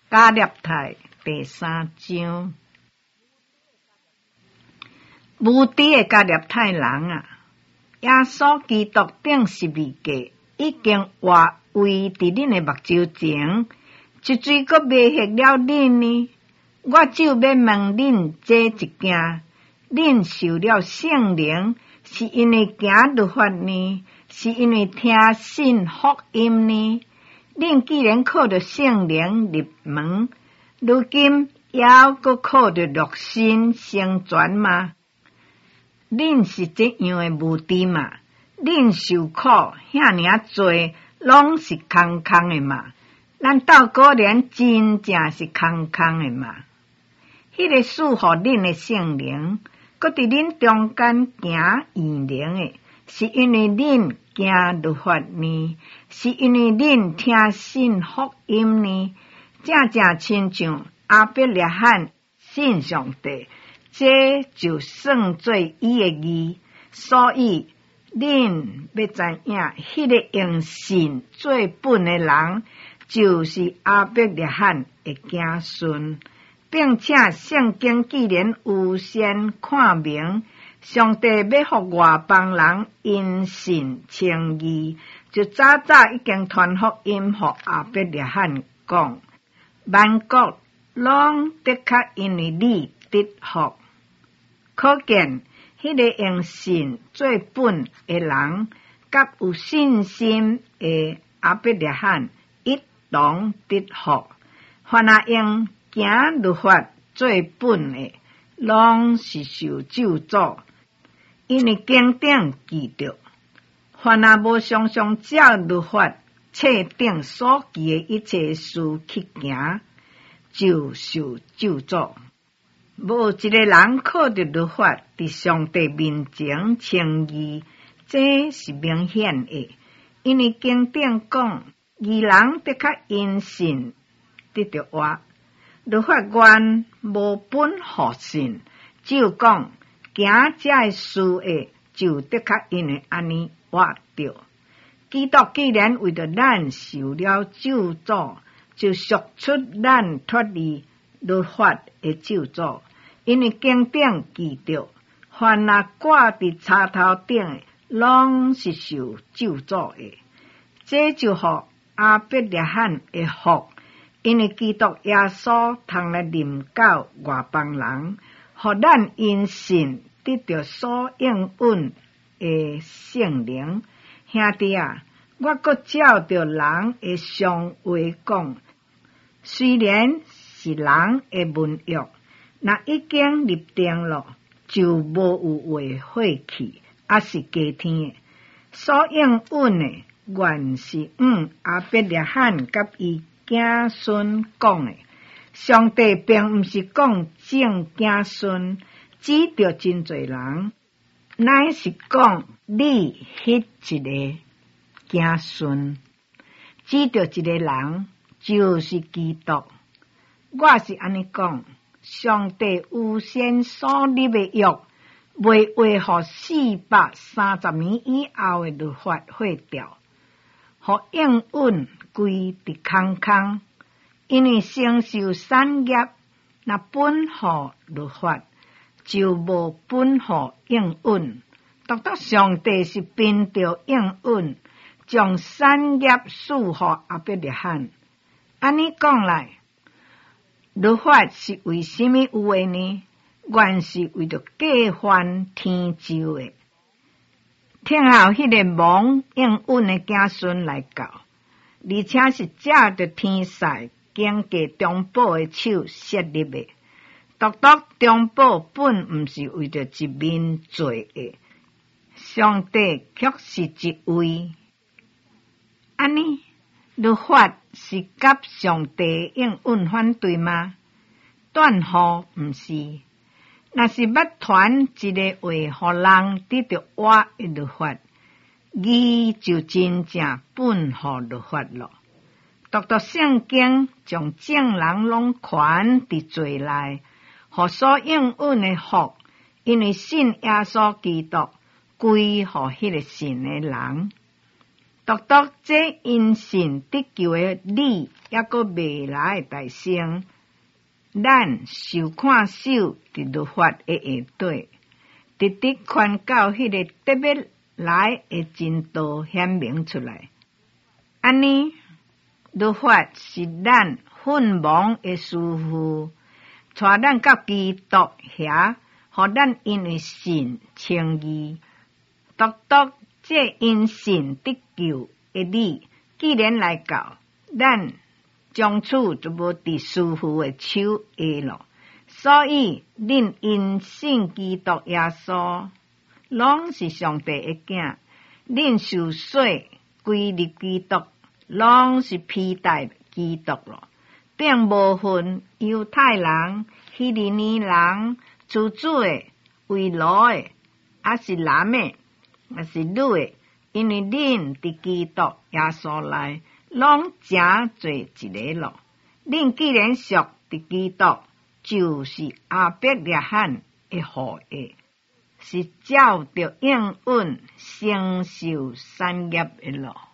加列太第3章。无知的加列太人啊，耶稣基督顶十字架已经活位伫恁的目睭前，一水阁未吓了恁呢。我就要问恁这一件：恁受了圣灵，是因为行律法呢，是因为听信福音呢？恁既然靠着圣灵入门，如今还阁靠着肉身成全吗？恁是这样的无知嘛？恁受苦遐尔多，拢是空空的嘛？咱斗果然真正是空空的嘛？迄个赐予恁的圣灵，搁伫恁中间行异灵的，是因为恁行律法呢？是因为恁听信福音呢？正正亲像阿伯拉罕信上帝，这就算做伊的义。所以恁要知影，迄个用信做本的人，就是阿伯拉罕的子孙。并且圣经既然有先看明，上帝要互外邦人因信称义，就早已经传福音互阿伯拉罕讲，万国拢的确因为你得福。可见迄个用信做本的人，甲有信心的阿伯拉罕一同得福。凡那用行律法做本的，拢是受咒诅，因为经典记着，凡那无常常照律法册顶所记的一切事去行，就受咒诅。无一个人靠着律法伫上帝面前称义，这是明显的，因为经典讲，义人的确因信得着活。律法原无本互信，只有讲行这的事的，就的确因为安尼活着。基督既然为着咱受了咒诅，就赎出咱脱离律法的咒诅，因为经典记着，凡那挂伫插头顶的，拢是受咒诅的。这就互阿伯拉罕的福。因为基督耶稣通来临到外邦人，互咱因信得到所应允的圣灵。兄弟啊，我阁照着人的常话讲，虽然是人的文约，若已经立定了，就无有话废去，也是加添的。所应允的原是阿伯拉罕甲伊子孙讲的，上帝并毋是讲正子孙，指着真侪人，乃是讲你迄一个子孙，指着一个人，就是基督。我是安尼讲，上帝有先所立的约，袂为互430年以后的律法废掉，互应允归伫空空，因为承受产业，若本乎律法，就无本乎应允。独独上帝是凭着应允，将产业赐予阿伯拉罕。安尼讲来，律法是为什么有的呢？原是为着计还天咒的。听候迄个蒙应允的子孙来到，而且是借着天使经过中保的手设立的。独独中保本毋是为着一面罪的，上帝却是一位。安尼，律法是甲上帝应允反对吗？断乎毋是。若是要传一个话，互人得着活的律法，义就真正本乎律法了。独独圣经将正人拢传伫罪内，互所应允的福，因为信耶稣基督归互迄个信的人。 独独这因信得救的理，抑阁未来大成，咱受看守伫律法的下底，直直劝教迄个特别来的真道显明出来。安尼，律法是咱混忙的师傅，带咱到基督遐，互咱因为信称义。独独这因信得救的理，既然来到，咱从此就无伫师傅的手下咯。所以，恁因信基督耶稣，拢是上帝的囝；恁受洗归入基督，拢是披戴基督咯。并无分犹太人、希利尼人、自主的、为奴的，还是男的，还是女的，因为恁伫基督耶稣内，拢诚做一个咯。恁既然属伫基督，就是阿伯列罕的后裔，是照着应允承受产业的咯。